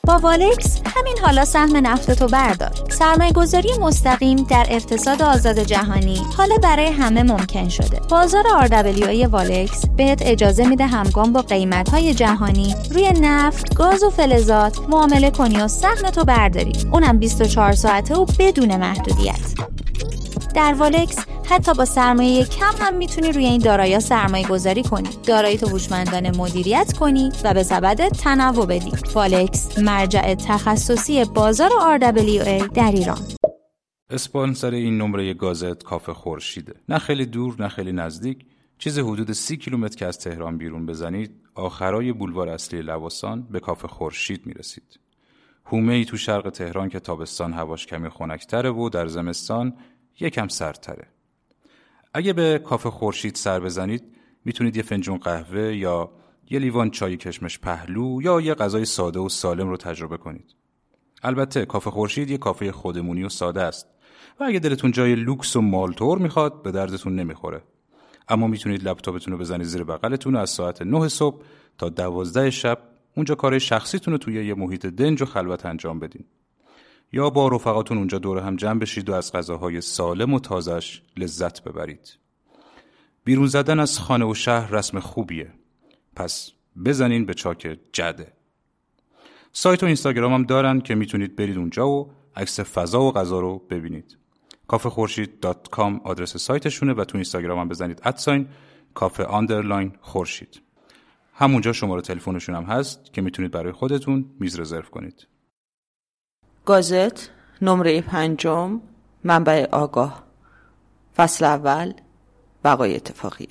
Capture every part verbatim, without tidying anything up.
با والکس همین حالا سهم نفتتو بردار. سرمایه‌گذاری مستقیم در اقتصاد آزاد جهانی حالا برای همه ممکن شده. بازار آر دبلیو ای والکس بهت اجازه میده همگام با قیمت‌های جهانی روی نفت، گاز و فلزات معامله کنی و سهمتو برداری. اونم بیست و چهار ساعته و بدون محدودیت. در والکس حتی با سرمایه کم هم میتونی روی این دارایی‌ها سرمایه گذاری کنی، دارایی‌تو هوشمندانه مدیریت کنی و به سبدت تنوع بدی. والکس مرجع تخصصی بازار آر دبلیو ای در ایران. اسپانسر این نمره گازت کافه خورشیده. نه خیلی دور نه خیلی نزدیک، چیز حدود سی کیلومتر که از تهران بیرون بزنید، آخرای بولوار اصلی لواسان به کافه خورشید میرسید. حومه‌ای تو شرق تهران که تابستان هواش کمی خنک‌تره و در زمستان یکم سردتره. اگه به کافه خورشید سر بزنید میتونید یه فنجون قهوه یا یه لیوان چای کشمش پهلو یا یه غذای ساده و سالم رو تجربه کنید. البته کافه خورشید یه کافه خودمونی و ساده است و اگه دلتون جای لوکس و مالتور میخواد به دردتون نمیخوره. اما میتونید لپتاپتون رو بزنید زیر بغلتون و از ساعت نه صبح تا دوازده شب اونجا کار شخصیتون رو توی یه محیط دنج و خلوت انجام بدین. یا با رفقاتون اونجا دور هم جمع بشید و از غذاهای سالم و تازه‌اش لذت ببرید. بیرون زدن از خانه و شهر رسم خوبیه. پس بزنین به چاک جده. سایت و اینستاگرام هم دارن که میتونید برید اونجا و عکس فضا و غذا رو ببینید. کافه خورشید دات کام آدرس سایتشونه و تو اینستاگرام هم بزنید ادساین کافه آندرلاین خورشید. همونجا شماره تلفنشون هم هست که میتونید برای خودتون میز رزرو کنید. گازت نمره پنجم، منبع آگاه، فصل اول، بقای اتفاقیه.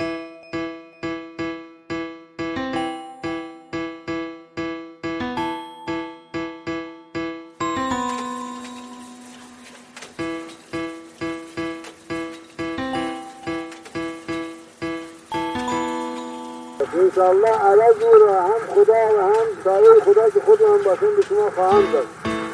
انشالله عوض رو هم خدا و هم سایه خدا که خود هم باشن به شما خواهم داد.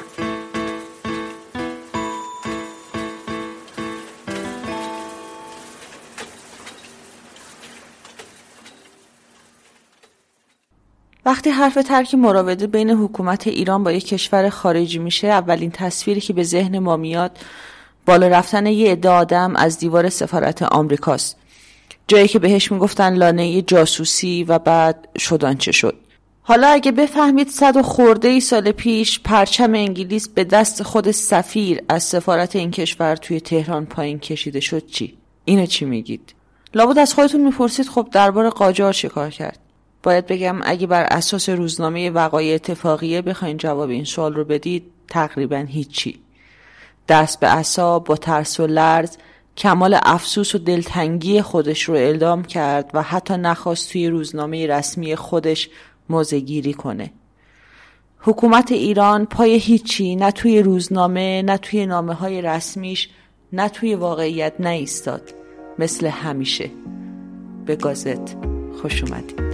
وقتی حرف ترک مراوده بین حکومت ایران با یک کشور خارجی میشه، اولین تصویری که به ذهن ما میاد بالا رفتن یه عده آدم از دیوار سفارت آمریکاست، جایی که بهش میگفتن لانه جاسوسی و بعد شدان چه شد. حالا اگه بفهمید صد و خورده ای سال پیش پرچم انگلیس به دست خود سفیر از سفارت این کشور توی تهران پایین کشیده شد چی؟ اینو چی میگید؟ لابد از خودتون میپرسید خب درباره قاجار چه کار کرد؟ باید بگم اگه بر اساس روزنامه وقایع اتفاقیه بخواین جواب این سوال رو بدید، تقریبا هیچی. دست به عصا با ترس و لرز کمال افسوس و دلتنگی خودش رو اعلام کرد و حتی نخواست توی روزنامه رسمی خودش موضع‌گیری کنه. حکومت ایران پای هیچی، نه توی روزنامه، نه توی نامه‌های رسمیش، نه توی واقعیت نایستاد. مثل همیشه. به گازت خوش اومدید.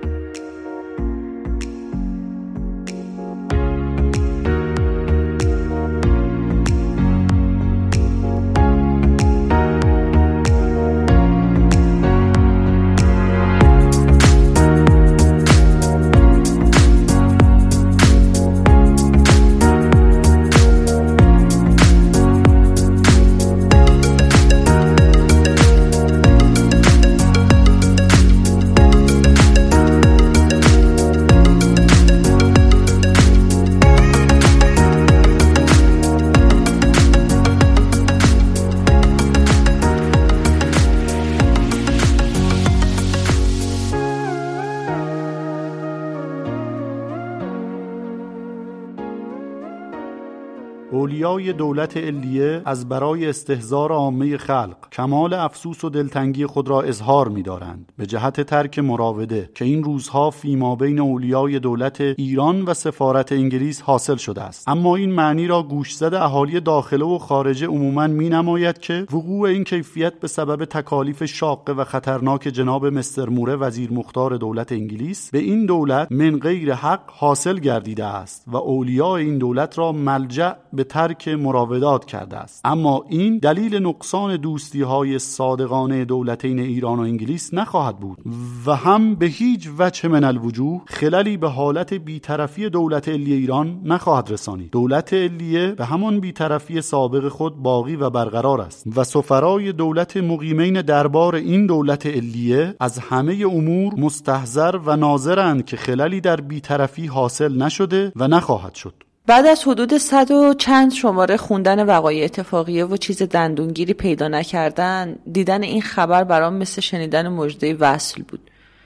اولیای دولت علیه از برای استحضار عامه خلق کمال افسوس و دلتنگی خود را اظهار می‌دارند به جهت ترک مراوده که این روزها فیما بین اولیای دولت ایران و سفارت انگلیس حاصل شده است. اما این معنی را گوشزد اهالی داخله و خارجه عموماً می‌نماید که وقوع این کیفیت به سبب تکالیف شاق و خطرناک جناب مستر موره وزیر مختار دولت انگلیس به این دولت من غیر حق حاصل گردیده است و اولیای این دولت را ملجأ به به ترک مراودات کرده است. اما این دلیل نقصان دوستی‌های صادقانه دولتین ایران و انگلیس نخواهد بود و هم به هیچ وجه من الوجوه خللی به حالت بی‌طرفی دولت علیه ایران نخواهد رسانید. دولت علیه به همان بی‌طرفی سابق خود باقی و برقرار است و سفرای دولت مقیمین دربار این دولت علیه از همه امور مستحضر و ناظرند که خللی در بی‌طرفی حاصل نشده و نخواهد شد. بعد از حدود صد و چند شماره خوندن وقایع اتفاقیه و چیز دندونگیری پیدا نکردن، دیدن این خبر برام مثل شنیدن مژده وصل بود.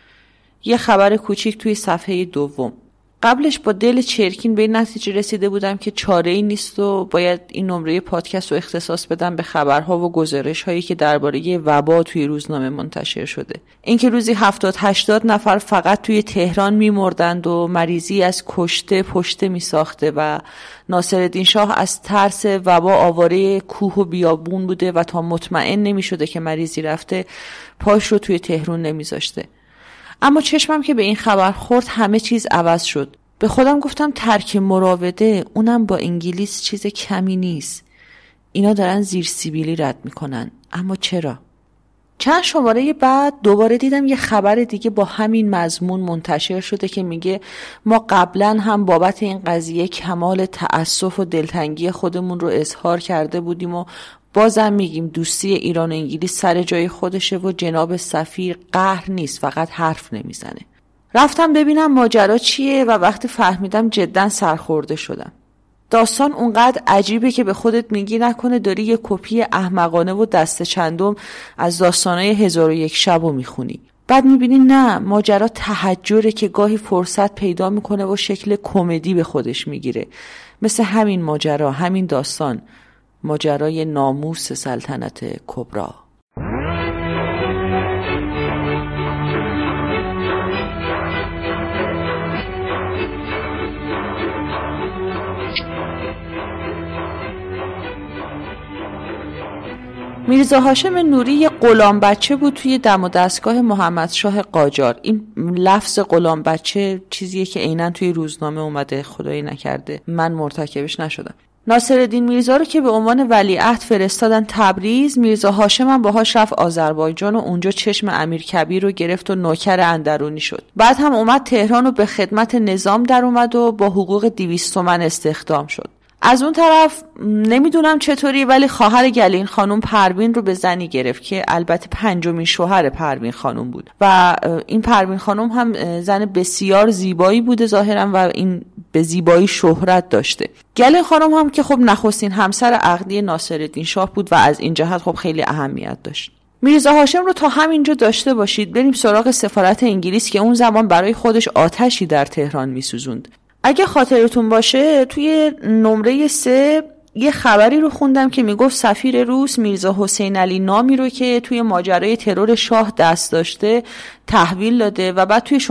یه خبر کوچیک توی صفحه دوم. قبلش با دل چرکین به این نتیجه رسیده بودم که چاره‌ای نیست و باید این نمره پادکست رو اختصاص بدم به خبرها و گزارش‌هایی که درباره وبا توی روزنامه منتشر شده. اینکه روزی هفتاد هشتاد نفر فقط توی تهران می‌مردند و مریضی از کشته پشته می‌ساخته و ناصرالدین شاه از ترس وبا آواره کوه و بیابون بوده و تا مطمئن نمی‌شده که مریضی رفته پاش رو توی تهران نمی‌ذاشته. اما چشمم که به این خبر خورد همه چیز عوض شد. به خودم گفتم ترک مراوده اونم با انگلیس چیز کمی نیست. اینا دارن زیر سیبیلی رد میکنن. اما چرا؟ چند شماره بعد دوباره دیدم یه خبر دیگه با همین مضمون منتشر شده که میگه ما قبلا هم بابت این قضیه کمال تأسف و دلتنگی خودمون رو اظهار کرده بودیم و بازم میگیم دوستی ایران و انگلیس سر جای خودشه و جناب سفیر قهر نیست، فقط حرف نمیزنه. رفتم ببینم ماجرا چیه و وقتی فهمیدم جدا سرخورده شدم. داستان اونقدر عجیبه که به خودت میگی نکنه داری یه کپی احمقانه و دست چندم از داستانای هزار و یک شب رو میخونی. بعد میبینی نه، ماجرا تهجره که گاهی فرصت پیدا میکنه و شکل کمدی به خودش میگیره. مثل همین ماجرا، همین داستان، ماجرای ناموس سلطنت کبرا. میرزا هاشم نوری یه غلام بچه بود توی دم و دستگاه محمد شاه قاجار. این لفظ غلام بچه چیزیه که عیناً توی روزنامه اومده، خدایی نکرده من مرتکبش نشدم. ناصرالدین میرزا رو که به عنوان ولیعهد فرستادن تبریز، میرزا هاشم هم باهاش رفت آذربایجان و اونجا چشم امیر کبیر رو گرفت و نوکر اندرونی شد. بعد هم اومد تهران و به خدمت نظام در اومد و با حقوق دویست تومن استخدام شد. از اون طرف نمیدونم چطوری ولی خواهر گلین خانم پروین رو به زنی گرفت که البته پنجمین شوهر پروین خانم بود و این پروین خانم هم زن بسیار زیبایی بوده ظاهرا و این به زیبایی شهرت داشته. گلین خانم هم که خب نخستین همسر عقدی ناصرالدین شاه بود و از این جهت خب خیلی اهمیت داشت. میرزا هاشم رو تا همینجا داشته باشید. بریم سراغ سفارت انگلیس که اون زمان برای خودش آتشی در تهران میسوزوند. اگه خاطرتون باشه توی نمره سه یه خبری رو خوندم که میگفت سفیر روس میرزا حسین علی نامی رو که توی ماجرای ترور شاه دست داشته تحویل داده و بعد توی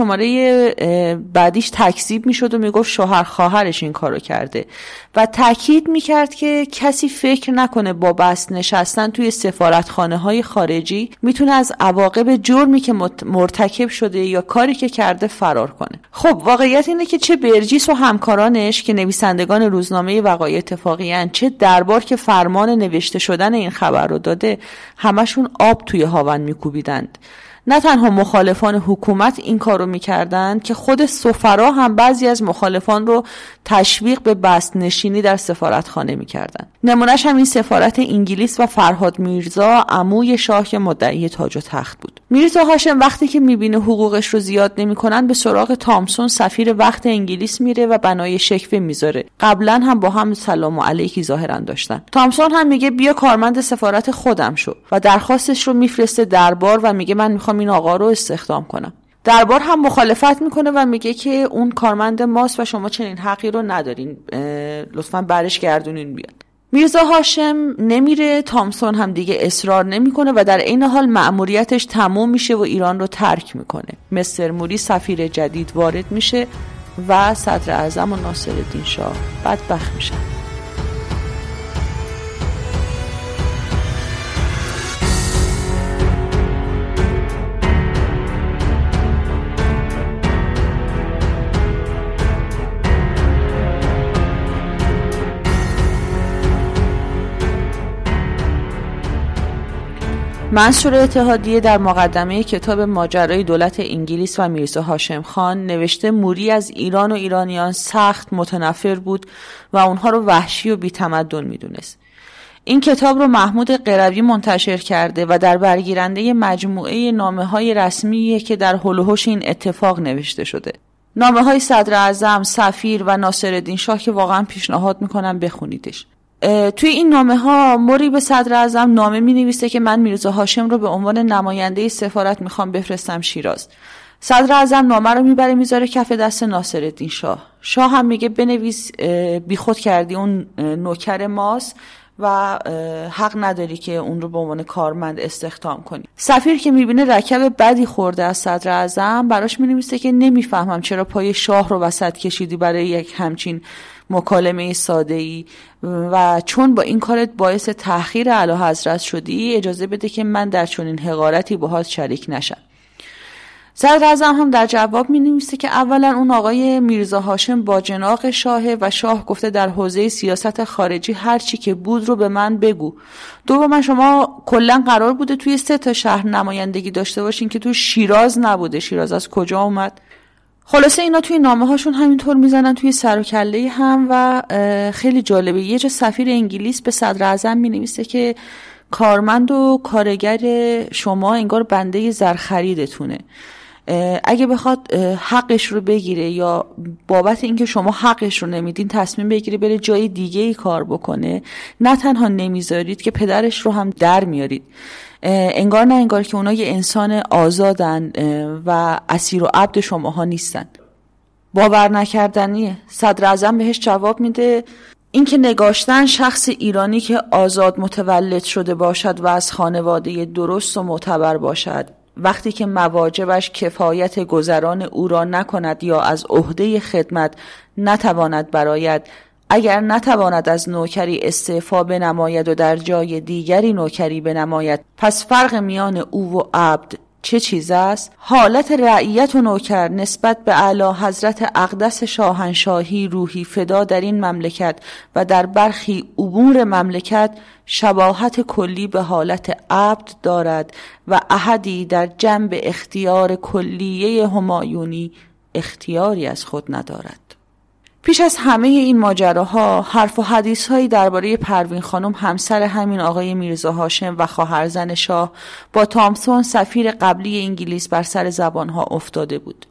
شماره بعدیش تکذیب میشد و میگفت شوهر خواهرش این کارو کرده و تاکید میکرد که کسی فکر نکنه با بست نشستن توی سفارتخانه های خارجی میتونه از عواقب جرمی که مرتکب شده یا کاری که کرده فرار کنه. خب واقعیت اینه که چه برجیس و همکارانش که نویسندگان روزنامه وقایع اتفاقی ان، چه دربار که فرمان نوشته شدن این خبر رو داده، همشون آب توی هاون میکوبیدند. نه تنها مخالفان حکومت این کارو میکردن که خود سفرا هم بعضی از مخالفان رو تشویق به بست نشینی در سفارتخانه میکردن. نمونهش هم این سفارت انگلیس و فرهاد میرزا عموی شاه که مدعی تاج و تخت بود. میرزا هاشم وقتی که میبینه حقوقش رو زیاد نمیکنن به سراغ تامسون سفیر وقت انگلیس میره و بنای شکوه میذاره. قبلا هم با هم سلام علیکی ظاهرا داشتن. تامسون هم میگه بیا کارمند سفارت خودم شو و درخواستش رو میفرسته دربار و میگه من میخوام این آقا رو استخدام کنم. دربار هم مخالفت میکنه و میگه که اون کارمند ماست و شما چنین حقی رو ندارین، لطفاً برش گردونین بیاد. میرزا هاشم نمیره، تامسون هم دیگه اصرار نمیکنه و در این حال مأموریتش تموم میشه و ایران رو ترک میکنه. مستر موری سفیر جدید وارد میشه و صدر اعظم و ناصرالدین شاه بدبخت میشن. منصور اتحادیه در مقدمه کتاب ماجرای دولت انگلیس و میرزا هاشم خان نوشته موری از ایران و ایرانیان سخت متنفر بود و اونها رو وحشی و بی‌تمدن میدونست. این کتاب رو محمود قروی منتشر کرده و در برگیرنده مجموعه نامه‌های رسمیه که در حول و حوش این اتفاق نوشته شده. نامه‌های صدر اعظم، سفیر و ناصرالدین شاه که واقعا پیشنهاد میکنم بخونیدش. توی این نامه ها موری به صدر اعظم نامه می نویسه که من میرزا هاشم رو به عنوان نماینده سفارت میخوام بفرستم شیراز. صدر اعظم نامه رو میبره میذاره کف دست ناصرالدین شاه. شاه هم میگه بنویس، بیخود کردی، اون نوکر ماست و حق نداری که اون رو به عنوان کارمند استخدام کنی. سفیر که میبینه رکب بدی خورده از صدر اعظم براش مینویسه که نمیفهمم چرا پای شاه رو وسط کشیدی برای یک همچین مکالمه ساده‌ای و چون با این کارت باعث تأخیر اعلیحضرت شدی اجازه بده که من در چنین حقارتی باهات شریک نشم. صدر اعظم هم در جواب می نویسه که اولا اون آقای میرزا هاشم با جناق شاهه و شاه گفته در حوزه سیاست خارجی هر چی که بود رو به من بگو. دوما شما کلا قرار بوده توی سه تا شهر نمایندگی داشته باشین که تو شیراز نبوده. شیراز از کجا اومد؟ خلاصه اینا توی نامه هاشون همینطور میزنن توی سر و کله هم و خیلی جالبه. یه جا سفیر انگلیس به صدر اعظم می نویسه که کارمند و کارگر شما انگار بنده زرخریدتونه. اگه بخواد حقش رو بگیره یا بابت اینکه شما حقش رو نمیدین تصمیم بگیره بره جای دیگه ای کار بکنه، نه تنها نمیذارید که پدرش رو هم در میارید. انگار نه انگار که اونا یه انسان آزادن و اسیر و عبد شماها نیستن. باور نکردنیه. صدر اعظم بهش جواب میده این که نگاشتن شخص ایرانی که آزاد متولد شده باشد و از خانواده درست و معتبر باشد وقتی که مواجبش کفایت گذران او را نکند یا از عهده خدمت نتواند برآید، اگر نتواند از نوکری استعفا بنماید و در جای دیگری نوکری بنماید، پس فرق میان او و عبد چه چیز است؟ حالت رعیت و نوکر نسبت به اعلی حضرت اقدس شاهنشاهی روحی فدا در این مملکت و در برخی امور مملکت شباهت کلی به حالت عبد دارد و احدی در جنب اختیار کلیه همایونی اختیاری از خود ندارد. پیش از همه این ماجراها حرف و حدیث هایی درباره پروین خانم همسر همین آقای میرزا هاشم و خواهرزن شاه با تامسون سفیر قبلی انگلیس بر سر زبانها افتاده بود.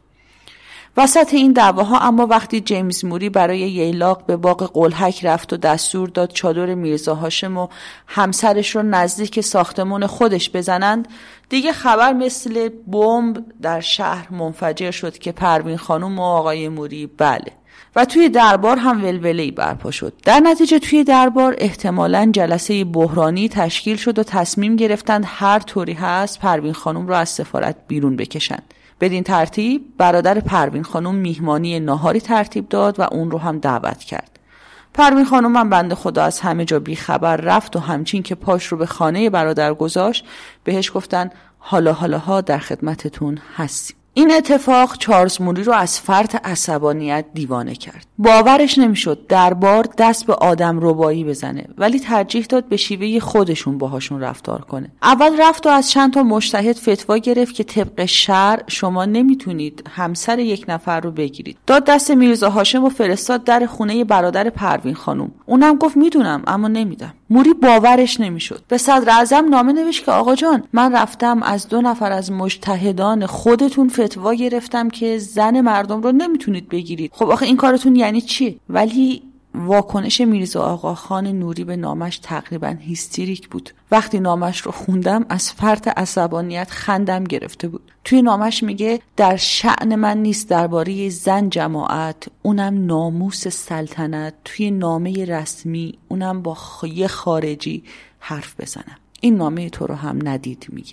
وسط این دعواها اما وقتی جیمز موری برای ییلاق به باغ قلهک رفت و دستور داد چادر میرزا هاشم و همسرش رو نزدیک ساختمان خودش بزنند، دیگه خبر مثل بمب در شهر منفجر شد که پروین خانم و آقای موری بله. و توی دربار هم ولوله‌ای برپا شد. در نتیجه توی دربار احتمالاً جلسه بحرانی تشکیل شد و تصمیم گرفتند هر طوری هست پروین خانم رو از سفارت بیرون بکشند. بدین ترتیب برادر پروین خانم میهمانی ناهاری ترتیب داد و اون رو هم دعوت کرد. پروین خانم هم بنده خدا از همه جا بی خبر رفت و همچین که پاش رو به خانه برادر گذاشت بهش گفتن حالا حالاها در خدمتتون هستیم. این اتفاق چارلز موری رو از فرط عصبانیت دیوانه کرد. باورش نمیشد دربار دست به آدم ربایی بزنه، ولی ترجیح داد به شیوه خودشون باهاشون رفتار کنه. اول رفت و از چند تا مجتهد فتوا گرفت که طبق شرع شما نمیتونید همسر یک نفر رو بگیرید. داد دست میرزا هاشم و فرستاد در خونه برادر پروین خانم. اونم گفت میدونم اما نمیدم. موری باورش نمیشد. به صدر اعظم نامه نوشت که آقا جان من رفتم از دو نفر از مجتهدان خودتون فتوا گرفتم که زن مردم رو نمیتونید بگیرید. خب آخه این کارتون یعنی چی؟ ولی واکنش میرزا آقا خان نوری به نامش تقریبا هیستریک بود. وقتی نامش رو خوندم از فرط عصبانیت خندم گرفته بود. توی نامش میگه در شأن من نیست درباره زن جماعت، اونم ناموس سلطنت، توی نامه رسمی اونم با یه خارجی حرف بزنم. این نامه تو رو هم ندید میگیرم.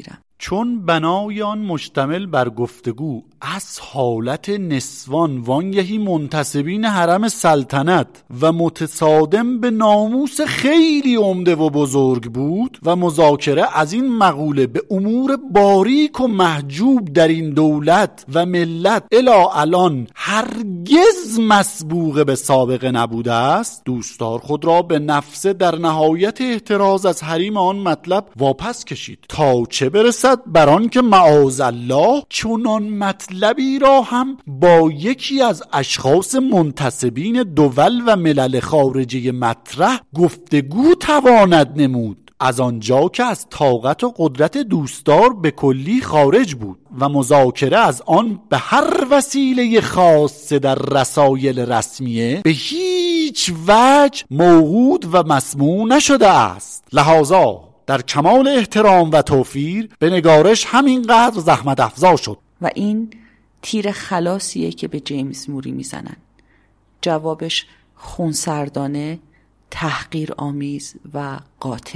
چون بنای آن مشتمل بر گفتگو از حالت نسوان وانگهی منتسبین حرم سلطنت و متصادم به ناموس خیلی عمده و بزرگ بود و مذاکره از این مقوله به امور باریک و محجوب در این دولت و ملت الی الان هرگز مسبوق به سابقه نبوده است، دوستدار خود را به نفسه در نهایت احتراز از حریم آن مطلب واپس کشید، تا چه برسد بران که معاذالله چنان مطلبی را هم با یکی از اشخاص منتسبین دول و ملل خارجی مطرح گفتگو تواند نمود، از آنجا که از طاقت و قدرت دوستدار به کلی خارج بود و مذاکره از آن به هر وسیله خاص در رسایل رسمیه به هیچ وجه موعود و مسموع نشده است. لحاظا در کمال احترام و توفیر به نگارش همینقدر زحمت افزا شد. و این تیر خلاصیه که به جیمز موری میزنن. جوابش خونسردانه، تحقیر آمیز و قاطع.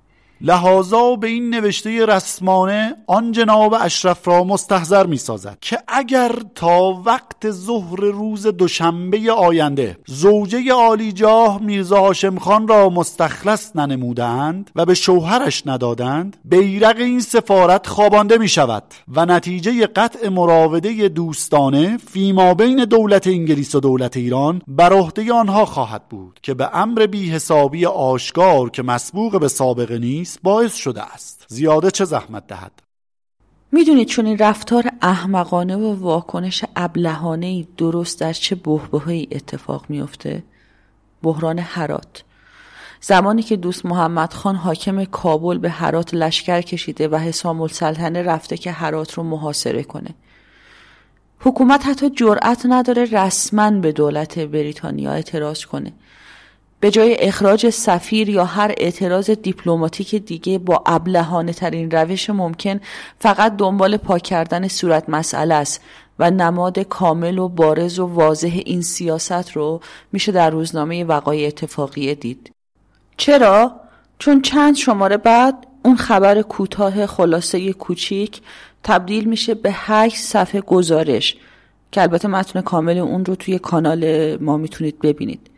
لحاظا به این نوشته رسمانه آن جناب اشرف را مستحضر می سازد که اگر تا وقت ظهر روز دوشنبه آینده زوجه عالیجاه میرزا هاشم خان را مستخلص ننمودند و به شوهرش ندادند، بیرق این سفارت خوابانده می شود و نتیجه قطع مراوده دوستانه فیما بین دولت انگلیس و دولت ایران بر عهده آنها خواهد بود که به امر بی حسابی آشکار که مسبوق به سابقه نیست باعث شده است زیاده چه زحمت دهد. میدونید چون این رفتار احمقانه و واکنش ابلهانه‌ای درست در چه بحبوحه‌ای اتفاق میفته؟ بحران هرات. زمانی که دوست محمد خان حاکم کابل به هرات لشکر کشیده و حسام السلطنه رفته که هرات رو محاصره کنه، حکومت حتی جرأت نداره رسما به دولت بریتانیا اعتراض کنه. به جای اخراج سفیر یا هر اعتراض دیپلماتیک دیگه با ابلهانه ترین روش ممکن فقط دنبال پاک کردن صورت مسئله است و نماد کامل و بارز و واضح این سیاست رو میشه در روزنامه وقایع اتفاقیه دید. چرا؟ چون چند شماره بعد اون خبر کوتاه خلاصه کوچیک تبدیل میشه به هشت صفحه گزارش که البته متن کامل اون رو توی کانال ما میتونید ببینید.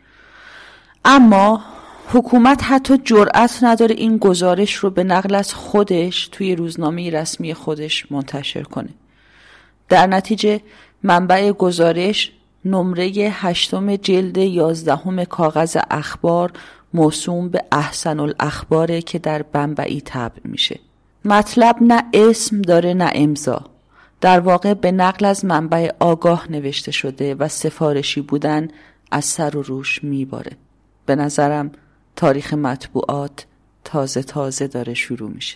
اما حکومت حتی جرأت نداره این گزارش رو به نقل از خودش توی روزنامه رسمی خودش منتشر کنه. در نتیجه منبع گزارش نمره هشتم جلد یازدهم کاغذ اخبار موسوم به احسن الاخباره که در بمبئی طبع میشه. مطلب نه اسم داره نه امضا. در واقع به نقل از منبع آگاه نوشته شده و سفارشی بودن از سر و روش میباره. به نظرم تاریخ مطبوعات تازه تازه داره شروع میشه.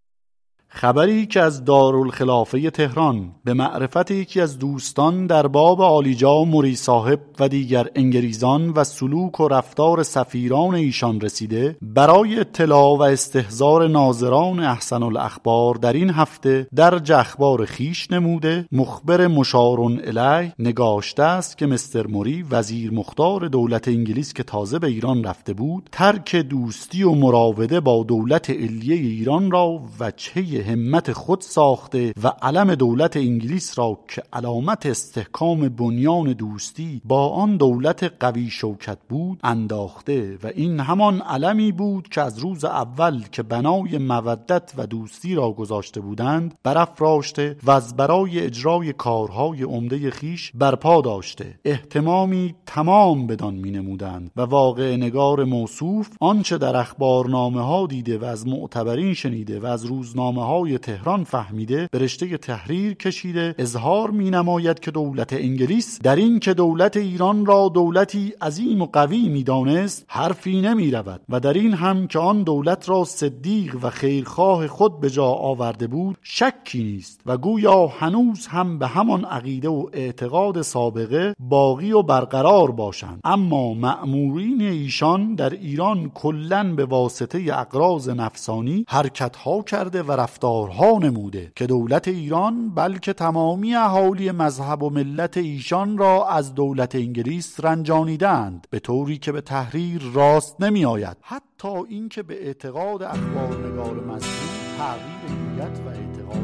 خبری که از دارالخلافه تهران به معرفت یکی از دوستان در باب عالیجا موری صاحب و دیگر انگریزان و سلوک و رفتار سفیران ایشان رسیده، برای اطلاع و استحضار ناظران احسن الاخبار در این هفته درج اخبار خیش نموده مخبر مشارون الیه نگاشته است که مستر موری وزیر مختار دولت انگلیس که تازه به ایران رفته بود، ترک دوستی و مراوده با دولت علیه ایران را وجهه همت خود ساخته و علم دولت انگلیس را که علامت استحکام بنیان دوستی با آن دولت قوی شوکت بود انداخته و این همان علمی بود که از روز اول که بنای مودت و دوستی را گذاشته بودند برافراشته و از برای اجرای کارهای عمده خیش برپا داشته اهتمامی تمام بدان می نمودند و واقع نگار موصوف آنچه در اخبارنامه ها دیده و از معتبرین شنیده و از روزنامه های تهران فهمیده به رشته تحریر کشیده اظهار می نماید که دولت انگلیس در این که دولت ایران را دولتی عظیم و قوی می دانست حرفی نمی رود و در این هم که آن دولت را صدیق و خیرخواه خود به جا آورده بود شکی نیست و گویا هنوز هم به همان عقیده و اعتقاد سابقه باقی و برقرار باشند، اما مأمورین ایشان در ایران کلن به واسطه اغراض نفسانی حرکتها کرده و رفتارها نموده که دولت ایران بلکه تمامی اهالی مذهب و ملت ایشان را از دولت انگلیس رنجانیدند به طوری که به تحریر راست نمی آید، حتی اینکه به اعتقاد اخبارنگار مذهبی تغییر نیت و اعتقاد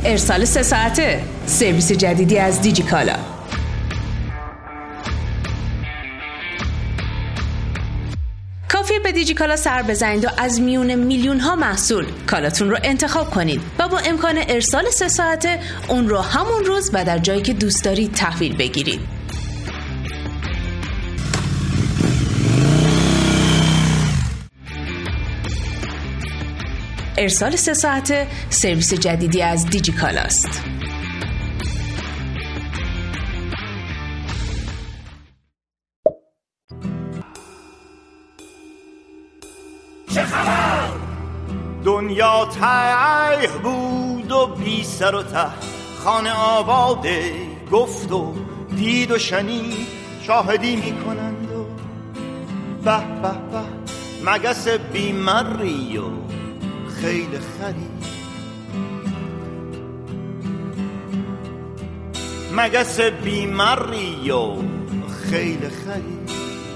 ارسال سه ساعته، سرویس جدیدی از دیجیکالا. کافیه به دیجیکالا سر بزنید و از میون میلیون ها محصول کالاتون رو انتخاب کنید و با امکان ارسال سه ساعته اون رو همون روز و در جایی که دوست دارید تحویل بگیرید. ارسال سه ساعته، سرویس جدیدی از دیجیکالا است. دنیا تایه بود و بی سر و ته، خانه آباده گفت و دید و شنید، شاهدی میکنند و به به به، مگس بیمری و خیلی خرید، مگس بیمری و خیلی خرید،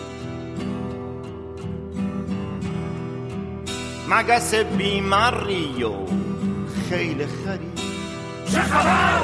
مگس بیمری و خیلی خرید. چه خبر؟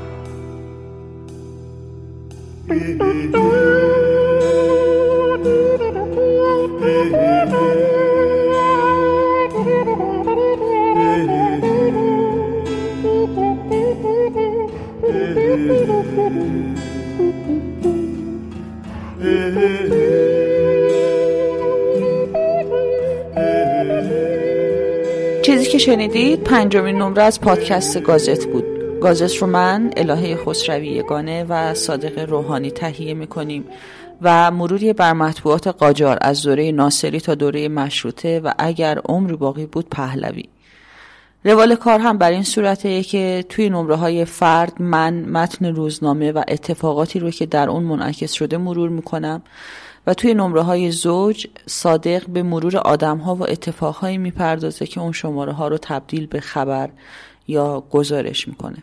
چیزی که شنیدید پنجمین نمره از پادکست گازت بود. گازت رو من الهه خسروی یگانه و صادق روحانی تهیه میکنیم و مروری بر مطبوعات قاجار از دوره ناصری تا دوره مشروطه و اگر عمر باقی بود پهلوی. روال کار هم بر این صورته که توی نمره های فرد من متن روزنامه و اتفاقاتی رو که در اون منعکس شده مرور میکنم و توی نمره های زوج صادق به مرور آدم ها و اتفاق هایی میپردازه که اون شماره ها رو تبدیل به خبر یا گزارش میکنه.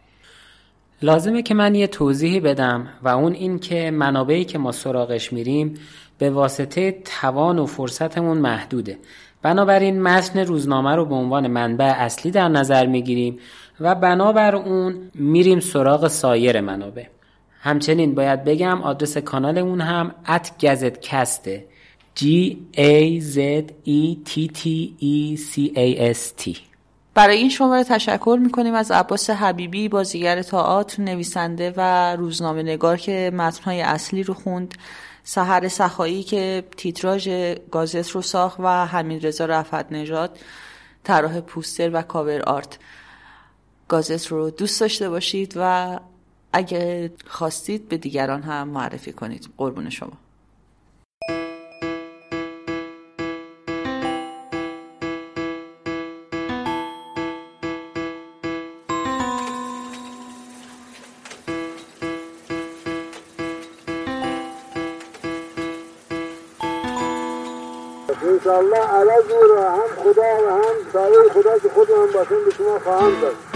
لازمه که من یه توضیحی بدم و اون این که منابعی که ما سراغش میریم به واسطه توان و فرصتمون محدوده. بنابراین متن روزنامه رو به عنوان منبع اصلی در نظر میگیریم و بنابر اون میریم سراغ سایر منابع. همچنین باید بگم آدرس کانالمون هم ات گزتکسته G A Z E T T E C A S T. برای این شماره تشکر میکنیم از عباس حبیبی، بازیگر تئاتر، نویسنده و روزنامه نگار که متن‌های اصلی رو خوند، سحر سخایی که تیتراژ گازت رو ساخت و حمیدرضا رفعت نژاد طراح پوستر و کاور آرت. گازت رو دوست داشته باشید و اگه خواستید به دیگران هم معرفی کنید. قربون شما. انشاءالله عوض رو هم خدا و هم سایه خدا که خود هم باشن به شما خواهم داد.